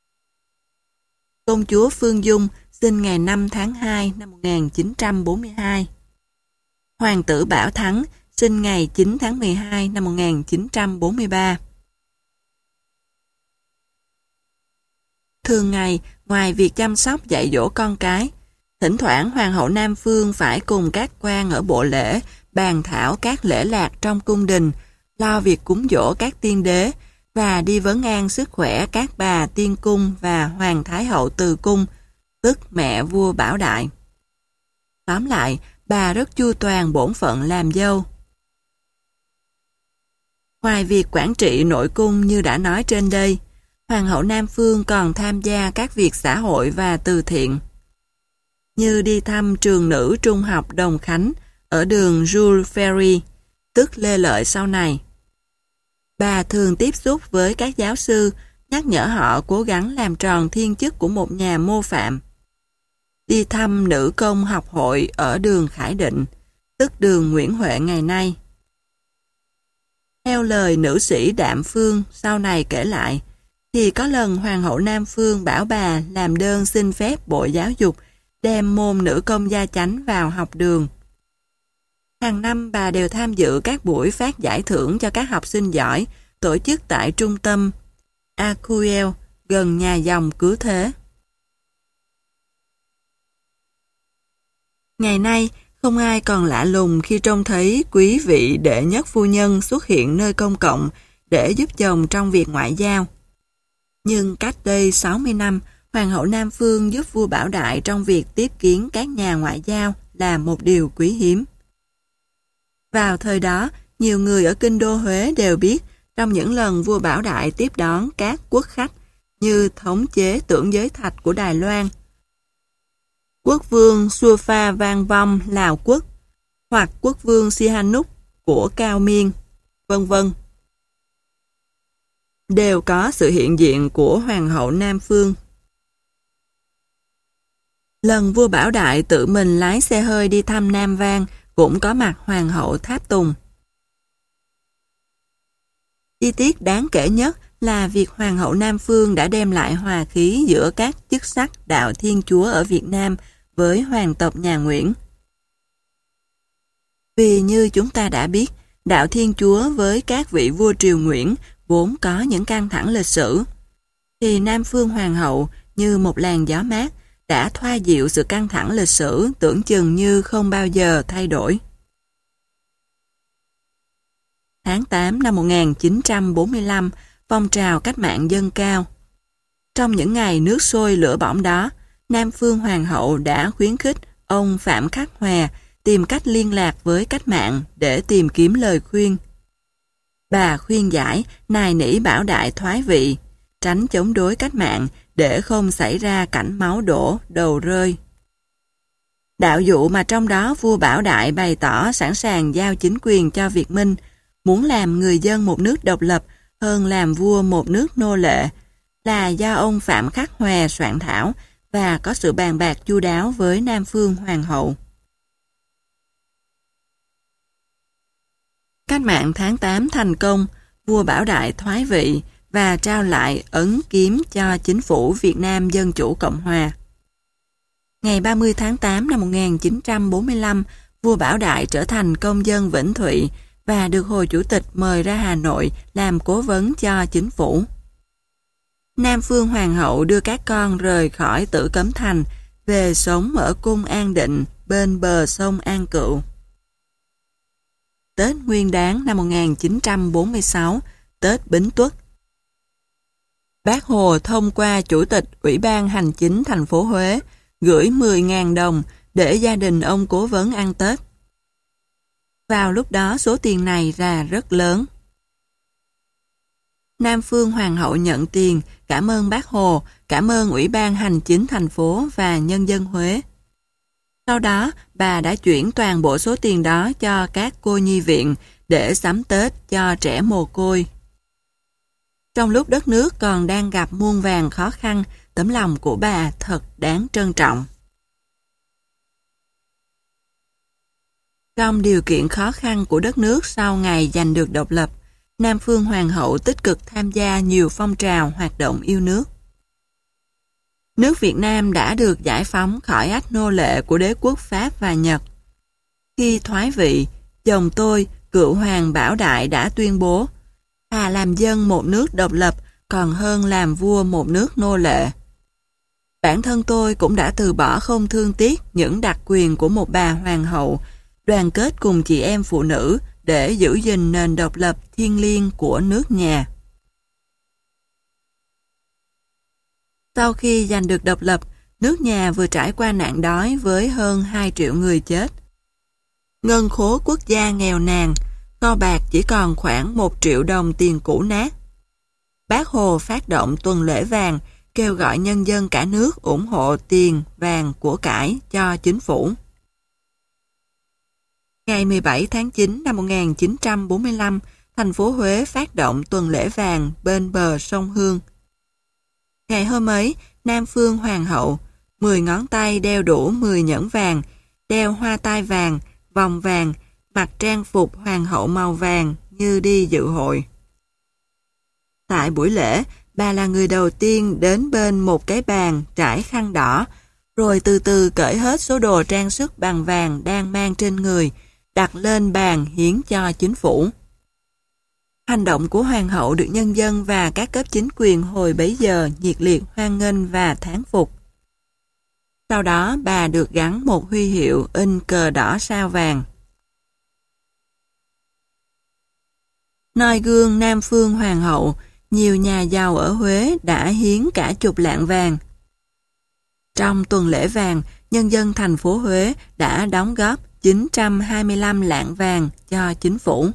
Speaker 1: Công chúa Phương Dung, sinh ngày năm tháng hai năm một nghìn chín trăm bốn mươi hai. Hoàng tử Bảo Thắng, sinh ngày chín tháng mười hai năm một nghìn chín trăm bốn mươi ba. Thường ngày, ngoài việc chăm sóc dạy dỗ con cái, thỉnh thoảng Hoàng hậu Nam Phương phải cùng các quan ở bộ lễ bàn thảo các lễ lạc trong cung đình, lo việc cúng dỗ các tiên đế và đi vấn an sức khỏe các bà tiên cung và Hoàng Thái hậu Từ cung, tức mẹ vua Bảo Đại. Tóm lại, bà rất chu toàn bổn phận làm dâu. Ngoài việc quản trị nội cung như đã nói trên đây, Hoàng hậu Nam Phương còn tham gia các việc xã hội và từ thiện, như đi thăm trường nữ trung học Đồng Khánh ở đường Jules Ferry, tức Lê Lợi sau này. Bà thường tiếp xúc với các giáo sư, nhắc nhở họ cố gắng làm tròn thiên chức của một nhà mô phạm. Đi thăm nữ công học hội ở đường Khải Định, tức đường Nguyễn Huệ ngày nay. Theo lời nữ sĩ Đạm Phương sau này kể lại, thì có lần Hoàng hậu Nam Phương bảo bà làm đơn xin phép Bộ Giáo dục đem môn nữ công gia chánh vào học đường. Hàng năm bà đều tham dự các buổi phát giải thưởng cho các học sinh giỏi tổ chức tại trung tâm Acuel gần nhà dòng Cứu Thế. Ngày nay, không ai còn lạ lùng khi trông thấy quý vị đệ nhất phu nhân xuất hiện nơi công cộng để giúp chồng trong việc ngoại giao. Nhưng cách đây sáu mươi năm, Hoàng hậu Nam Phương giúp vua Bảo Đại trong việc tiếp kiến các nhà ngoại giao là một điều quý hiếm. Vào thời đó, nhiều người ở kinh đô Huế đều biết trong những lần vua Bảo Đại tiếp đón các quốc khách như thống chế Tưởng Giới Thạch của Đài Loan, quốc vương Sufa Vang Vong Lào Quốc hoặc quốc vương Sihanouk của Cao Miên, vân vân, đều có sự hiện diện của Hoàng hậu Nam Phương. Lần vua Bảo Đại tự mình lái xe hơi đi thăm Nam Vang cũng có mặt Hoàng hậu Tháp Tùng. Chi tiết đáng kể nhất là việc Hoàng hậu Nam Phương đã đem lại hòa khí giữa các chức sắc đạo Thiên Chúa ở Việt Nam với hoàng tộc nhà Nguyễn. Vì như chúng ta đã biết, đạo Thiên Chúa với các vị vua triều Nguyễn vốn có những căng thẳng lịch sử, thì Nam Phương Hoàng hậu như một làn gió mát đã thoa dịu sự căng thẳng lịch sử tưởng chừng như không bao giờ thay đổi. Tháng tám năm một nghìn chín trăm bốn mươi lăm, phong trào cách mạng dâng cao. Trong những ngày nước sôi lửa bỏng đó, Nam Phương Hoàng hậu đã khuyến khích ông Phạm Khắc Hòa tìm cách liên lạc với cách mạng để tìm kiếm lời khuyên. Bà khuyên giải, nài nỉ Bảo Đại thoái vị, tránh chống đối cách mạng để không xảy ra cảnh máu đổ, đầu rơi. Đạo dụ mà trong đó vua Bảo Đại bày tỏ sẵn sàng giao chính quyền cho Việt Minh, muốn làm người dân một nước độc lập hơn làm vua một nước nô lệ, là do ông Phạm Khắc Hòe soạn thảo và có sự bàn bạc chu đáo với Nam Phương Hoàng hậu. Cách mạng tháng tám thành công, vua Bảo Đại thoái vị và trao lại ấn kiếm cho chính phủ Việt Nam Dân Chủ Cộng Hòa. Ngày ba mươi tháng tám năm một nghìn chín trăm bốn mươi lăm, vua Bảo Đại trở thành công dân Vĩnh Thụy và được Hồ Chủ tịch mời ra Hà Nội làm cố vấn cho chính phủ. Nam Phương Hoàng hậu đưa các con rời khỏi Tử Cấm Thành, về sống ở cung An Định bên bờ sông An Cựu. Tết Nguyên Đán năm một nghìn chín trăm bốn mươi sáu, Tết Bính Tuất. Bác Hồ thông qua Chủ tịch Ủy ban Hành chính thành phố Huế gửi mười nghìn đồng để gia đình ông cố vấn ăn Tết. Vào lúc đó số tiền này ra rất lớn. Nam Phương Hoàng hậu nhận tiền, cảm ơn Bác Hồ, cảm ơn Ủy ban Hành chính thành phố và nhân dân Huế. Sau đó, bà đã chuyển toàn bộ số tiền đó cho các cô nhi viện để sắm Tết cho trẻ mồ côi. Trong lúc đất nước còn đang gặp muôn vàn khó khăn, tấm lòng của bà thật đáng trân trọng. Trong điều kiện khó khăn của đất nước sau ngày giành được độc lập, Nam Phương Hoàng hậu tích cực tham gia nhiều phong trào hoạt động yêu nước. Nước Việt Nam đã được giải phóng khỏi ách nô lệ của đế quốc Pháp và Nhật. Khi thoái vị, chồng tôi, cựu hoàng Bảo Đại đã tuyên bố, thà làm dân một nước độc lập còn hơn làm vua một nước nô lệ. Bản thân tôi cũng đã từ bỏ không thương tiếc những đặc quyền của một bà hoàng hậu, đoàn kết cùng chị em phụ nữ để giữ gìn nền độc lập thiêng liêng của nước nhà. Sau khi giành được độc lập, nước nhà vừa trải qua nạn đói với hơn hai triệu người chết. Ngân khố quốc gia nghèo nàn, kho bạc chỉ còn khoảng một triệu đồng tiền cũ nát. Bác Hồ phát động tuần lễ vàng, kêu gọi nhân dân cả nước ủng hộ tiền, vàng, của cải cho chính phủ. Ngày mười bảy tháng chín năm một nghìn chín trăm bốn mươi lăm, thành phố Huế phát động tuần lễ vàng bên bờ sông Hương. Ngày hôm ấy, Nam Phương Hoàng hậu, mười ngón tay đeo đủ mười nhẫn vàng, đeo hoa tai vàng, vòng vàng, mặc trang phục hoàng hậu màu vàng như đi dự hội. Tại buổi lễ, bà là người đầu tiên đến bên một cái bàn trải khăn đỏ, rồi từ từ cởi hết số đồ trang sức bằng vàng đang mang trên người, đặt lên bàn hiến cho chính phủ. Hành động của hoàng hậu được nhân dân và các cấp chính quyền hồi bấy giờ nhiệt liệt hoan nghênh và thán phục. Sau đó bà được gắn một huy hiệu in cờ đỏ sao vàng. Noi gương Nam Phương Hoàng hậu, nhiều nhà giàu ở Huế đã hiến cả chục lạng vàng. Trong tuần lễ vàng, nhân dân thành phố Huế đã đóng góp chín trăm hai mươi lăm lạng vàng cho chính phủ.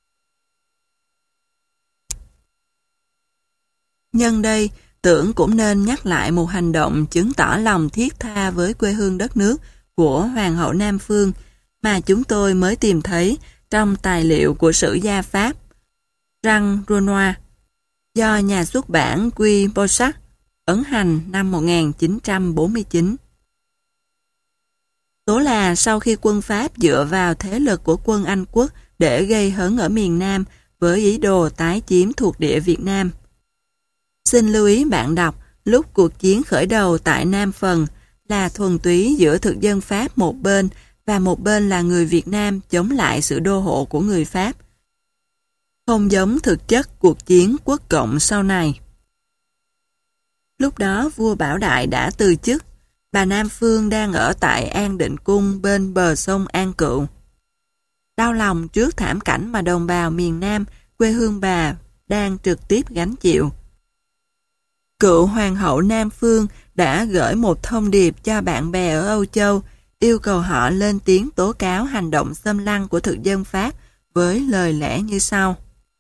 Speaker 1: Nhân đây, tưởng cũng nên nhắc lại một hành động chứng tỏ lòng thiết tha với quê hương đất nước của Hoàng hậu Nam Phương mà chúng tôi mới tìm thấy trong tài liệu của sử gia Pháp Jean Renoir do nhà xuất bản Guy Boissac ấn hành năm một nghìn chín trăm bốn mươi chín. Số là sau khi quân Pháp dựa vào thế lực của quân Anh quốc để gây hấn ở miền Nam với ý đồ tái chiếm thuộc địa Việt Nam. Xin lưu ý bạn đọc, lúc cuộc chiến khởi đầu tại Nam Phần là thuần túy giữa thực dân Pháp một bên và một bên là người Việt Nam chống lại sự đô hộ của người Pháp. Không giống thực chất cuộc chiến quốc cộng sau này. Lúc đó vua Bảo Đại đã từ chức, bà Nam Phương đang ở tại An Định Cung bên bờ sông An Cựu. Đau lòng trước thảm cảnh mà đồng bào miền Nam, quê hương bà, đang trực tiếp gánh chịu. Cựu Hoàng hậu Nam Phương đã gửi một thông điệp cho bạn bè ở Âu Châu, yêu cầu họ lên tiếng tố cáo hành động xâm lăng của thực dân Pháp với lời lẽ như sau.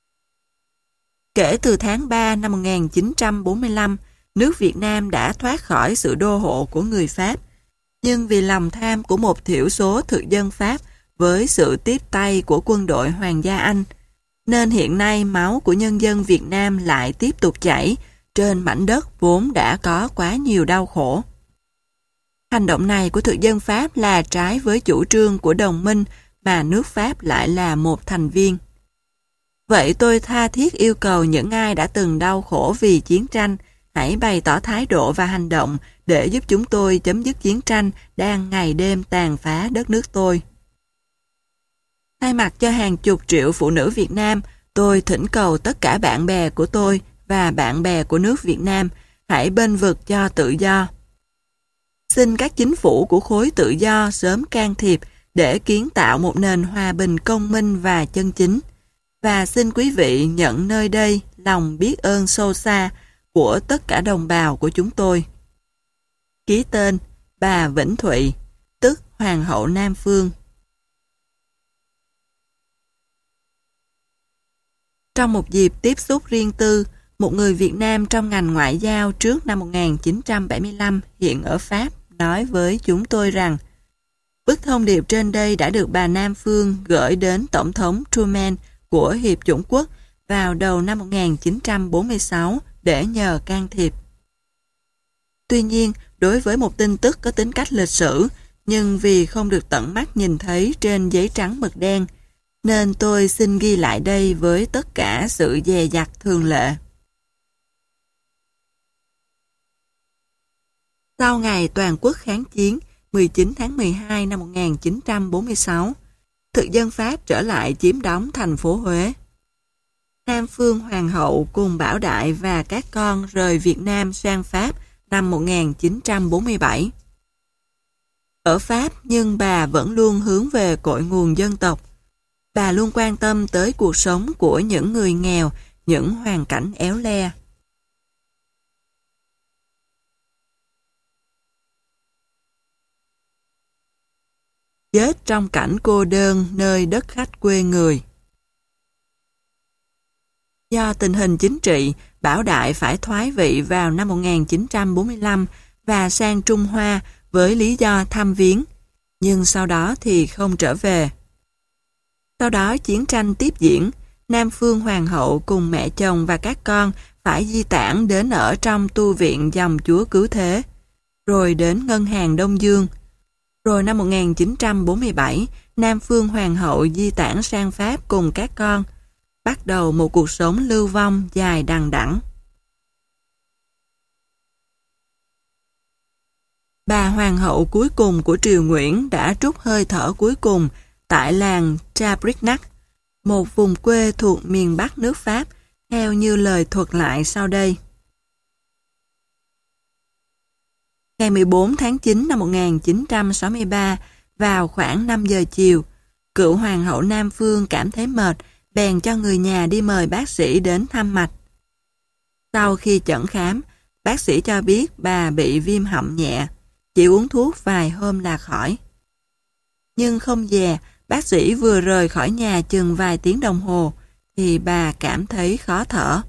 Speaker 1: Kể từ tháng ba năm một nghìn chín trăm bốn mươi lăm, nước Việt Nam đã thoát khỏi sự đô hộ của người Pháp, nhưng vì lòng tham của một thiểu số thực dân Pháp với sự tiếp tay của quân đội Hoàng gia Anh, nên hiện nay máu của nhân dân Việt Nam lại tiếp tục chảy trên mảnh đất vốn đã có quá nhiều đau khổ. Hành động này của thực dân Pháp là trái với chủ trương của đồng minh mà nước Pháp lại là một thành viên. Vậy tôi tha thiết yêu cầu những ai đã từng đau khổ vì chiến tranh hãy bày tỏ thái độ và hành động để giúp chúng tôi chấm dứt chiến tranh đang ngày đêm tàn phá đất nước tôi. Thay mặt cho hàng chục triệu phụ nữ Việt Nam, tôi thỉnh cầu tất cả bạn bè của tôi và bạn bè của nước Việt Nam hãy bênh vực cho tự do. Xin các chính phủ của khối tự do sớm can thiệp để kiến tạo một nền hòa bình công minh và chân chính. Và xin quý vị nhận nơi đây lòng biết ơn sâu xa của tất cả đồng bào của chúng tôi. Ký tên bà Vĩnh Thụy, tức Hoàng hậu Nam Phương. Trong một dịp tiếp xúc riêng tư, một người Việt Nam trong ngành ngoại giao trước năm một nghìn chín trăm bảy mươi lăm hiện ở Pháp nói với chúng tôi rằng bức thông điệp trên đây đã được bà Nam Phương gửi đến Tổng thống Truman của Hiệp chủng quốc vào đầu năm một nghìn chín trăm bốn mươi sáu để nhờ can thiệp. Tuy nhiên, đối với một tin tức có tính cách lịch sử, nhưng vì không được tận mắt nhìn thấy trên giấy trắng mực đen, nên tôi xin ghi lại đây với tất cả sự dè dặt thường lệ. Sau ngày toàn quốc kháng chiến mười chín tháng mười hai năm một nghìn chín trăm bốn mươi sáu, thực dân Pháp trở lại chiếm đóng thành phố Huế. Nam Phương Hoàng hậu cùng Bảo Đại và các con rời Việt Nam sang Pháp năm một nghìn chín trăm bốn mươi bảy. Ở Pháp nhưng bà vẫn luôn hướng về cội nguồn dân tộc. Bà luôn quan tâm tới cuộc sống của những người nghèo, những hoàn cảnh éo le. Chết trong cảnh cô đơn nơi đất khách quê người. Do tình hình chính trị, Bảo Đại phải thoái vị vào năm một nghìn chín trăm bốn mươi lăm và sang Trung Hoa với lý do thăm viếng, nhưng sau đó thì không trở về. Sau đó chiến tranh tiếp diễn, Nam Phương Hoàng hậu cùng mẹ chồng và các con phải di tản đến ở trong tu viện dòng Chúa Cứu Thế, rồi đến ngân hàng Đông Dương. Rồi năm một nghìn chín trăm bốn mươi bảy, Nam Phương Hoàng hậu di tản sang Pháp cùng các con, bắt đầu một cuộc sống lưu vong dài đằng đẵng. Bà Hoàng hậu cuối cùng của triều Nguyễn đã trút hơi thở cuối cùng tại làng Chabrignac, một vùng quê thuộc miền Bắc nước Pháp, theo như lời thuật lại sau đây. Ngày mười bốn tháng chín năm một nghìn chín trăm sáu mươi ba, vào khoảng năm giờ chiều, cựu Hoàng hậu Nam Phương cảm thấy mệt, bèn cho người nhà đi mời bác sĩ đến thăm mạch. Sau khi chẩn khám, bác sĩ cho biết bà bị viêm họng nhẹ, chỉ uống thuốc vài hôm là khỏi. Nhưng không dè, bác sĩ vừa rời khỏi nhà chừng vài tiếng đồng hồ, thì bà cảm thấy khó thở.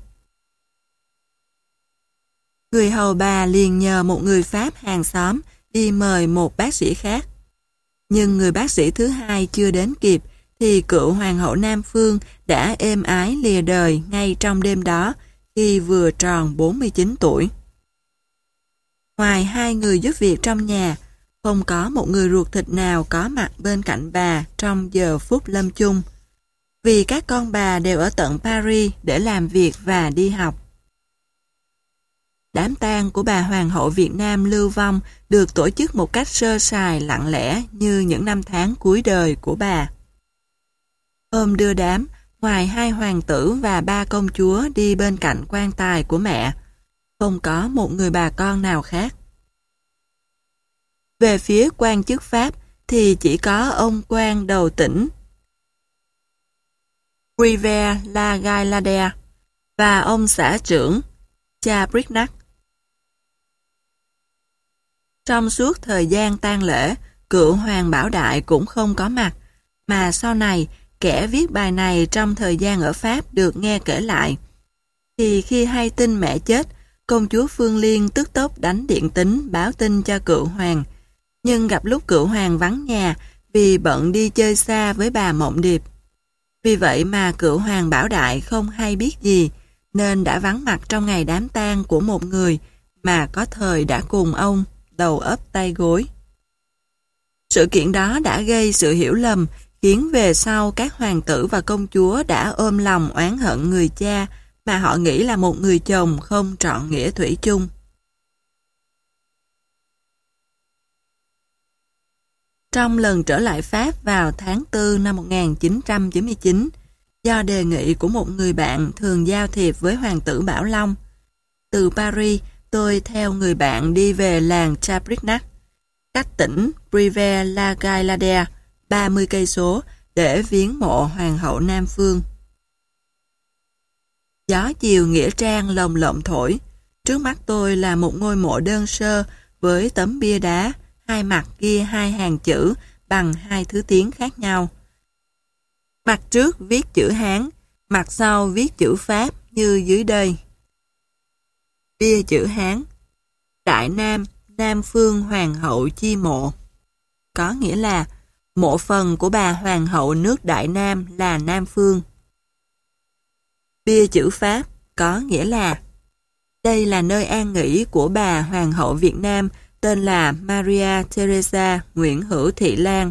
Speaker 1: Người hầu bà liền nhờ một người Pháp hàng xóm đi mời một bác sĩ khác. Nhưng người bác sĩ thứ hai chưa đến kịp, thì cựu Hoàng hậu Nam Phương đã êm ái lìa đời ngay trong đêm đó, khi vừa tròn bốn mươi chín tuổi. Ngoài hai người giúp việc trong nhà, không có một người ruột thịt nào có mặt bên cạnh bà trong giờ phút lâm chung, vì các con bà đều ở tận Paris để làm việc và đi học. Đám tang của bà Hoàng hậu Việt Nam lưu vong được tổ chức một cách sơ sài lặng lẽ như những năm tháng cuối đời của bà. Hôm đưa đám, ngoài hai hoàng tử và ba công chúa đi bên cạnh quan tài của mẹ, không có một người bà con nào khác. Về phía quan chức Pháp thì chỉ có ông quan đầu tỉnh Rivière-la-Gaillarde và ông xã trưởng Chabrignac. Trong suốt thời gian tang lễ, Cựu hoàng Bảo Đại cũng không có mặt, mà sau này kẻ viết bài này trong thời gian ở Pháp được nghe kể lại. Thì khi hay tin mẹ chết, công chúa Phương Liên tức tốc đánh điện tín báo tin cho cựu hoàng. Nhưng gặp lúc cựu hoàng vắng nhà vì bận đi chơi xa với bà Mộng Điệp. Vì vậy mà cựu hoàng Bảo Đại không hay biết gì, nên đã vắng mặt trong ngày đám tang của một người mà có thời đã cùng ông đầu ấp tay gối. Sự kiện đó đã gây sự hiểu lầm, khiến về sau các hoàng tử và công chúa đã ôm lòng oán hận người cha mà họ nghĩ là một người chồng không trọn nghĩa thủy chung. Trong lần trở lại Pháp vào tháng tư năm một nghìn chín trăm chín mươi chín, do đề nghị của một người bạn thường giao thiệp với hoàng tử Bảo Long, từ Paris tôi theo người bạn đi về làng Chabrignac, cách tỉnh Brive-la-Gaillarde ba mươi cây số để viếng mộ hoàng hậu Nam Phương. Gió chiều nghĩa trang lồng lộng thổi, trước mắt tôi là một ngôi mộ đơn sơ với tấm bia đá, hai mặt ghi hai hàng chữ bằng hai thứ tiếng khác nhau. Mặt trước viết chữ Hán, mặt sau viết chữ Pháp như dưới đây. Bia chữ Hán: Đại Nam, Nam Phương Hoàng hậu chi mộ. Có nghĩa là mộ phần của bà Hoàng hậu nước Đại Nam là Nam Phương. Bia chữ Pháp có nghĩa là đây là nơi an nghỉ của bà Hoàng hậu Việt Nam tên là Maria Theresa Nguyễn Hữu Thị Lan.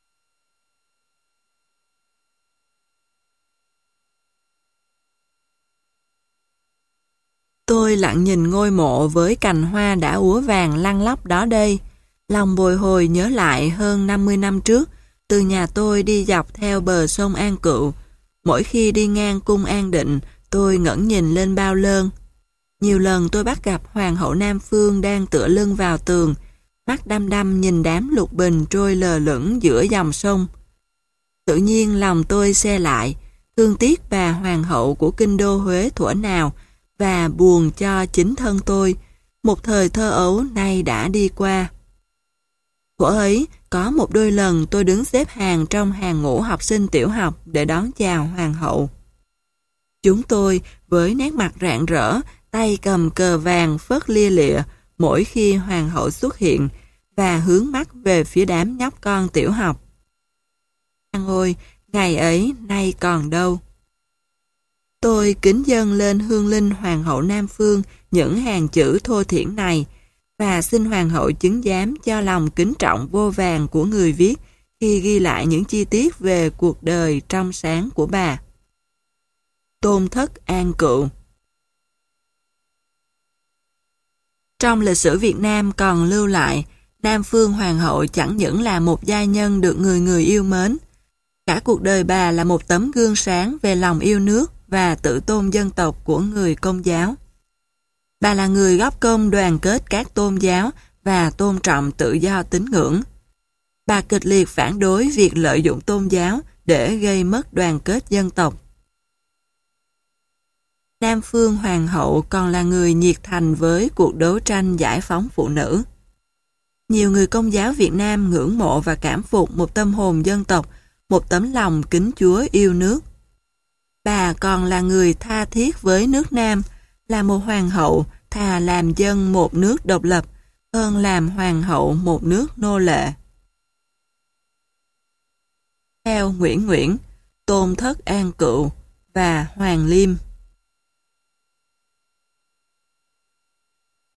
Speaker 1: Tôi lặng nhìn ngôi mộ với cành hoa đã úa vàng lăn lóc đó đây. Lòng bồi hồi nhớ lại hơn năm mươi năm trước, từ nhà tôi đi dọc theo bờ sông An Cựu. Mỗi khi đi ngang cung An Định, tôi ngẩng nhìn lên bao lơn. Nhiều lần tôi bắt gặp Hoàng hậu Nam Phương đang tựa lưng vào tường, mắt đăm đăm nhìn đám lục bình trôi lờ lửng giữa dòng sông. Tự nhiên lòng tôi se lại, thương tiếc bà Hoàng hậu của kinh đô Huế thuở nào, và buồn cho chính thân tôi, một thời thơ ấu nay đã đi qua. Thuở ấy, có một đôi lần tôi đứng xếp hàng trong hàng ngũ học sinh tiểu học để đón chào Hoàng hậu. Chúng tôi, với nét mặt rạng rỡ, tay cầm cờ vàng phất lia lịa mỗi khi Hoàng hậu xuất hiện, và hướng mắt về phía đám nhóc con tiểu học. Ôi, ngày ấy nay còn đâu. Tôi kính dâng lên hương linh Hoàng hậu Nam Phương những hàng chữ thô thiển này, và xin Hoàng hậu chứng giám cho lòng kính trọng vô vàn của người viết khi ghi lại những chi tiết về cuộc đời trong sáng của bà. Tôn thất An Cựu. Trong lịch sử Việt Nam còn lưu lại, Nam Phương Hoàng hậu chẳng những là một giai nhân được người người yêu mến, cả cuộc đời bà là một tấm gương sáng về lòng yêu nước và tự tôn dân tộc của người Công giáo. Bà là người góp công đoàn kết các tôn giáo và tôn trọng tự do tín ngưỡng. Bà kịch liệt phản đối việc lợi dụng tôn giáo để gây mất đoàn kết dân tộc. Nam Phương Hoàng hậu còn là người nhiệt thành với cuộc đấu tranh giải phóng phụ nữ. Nhiều người Công giáo Việt Nam ngưỡng mộ và cảm phục một tâm hồn dân tộc, một tấm lòng kính Chúa yêu nước. Bà còn là người tha thiết với nước Nam, là một hoàng hậu thà làm dân một nước độc lập hơn làm hoàng hậu một nước nô lệ. Theo Nguyễn Nguyễn, Tôn thất An Cựu và Hoàng Liêm.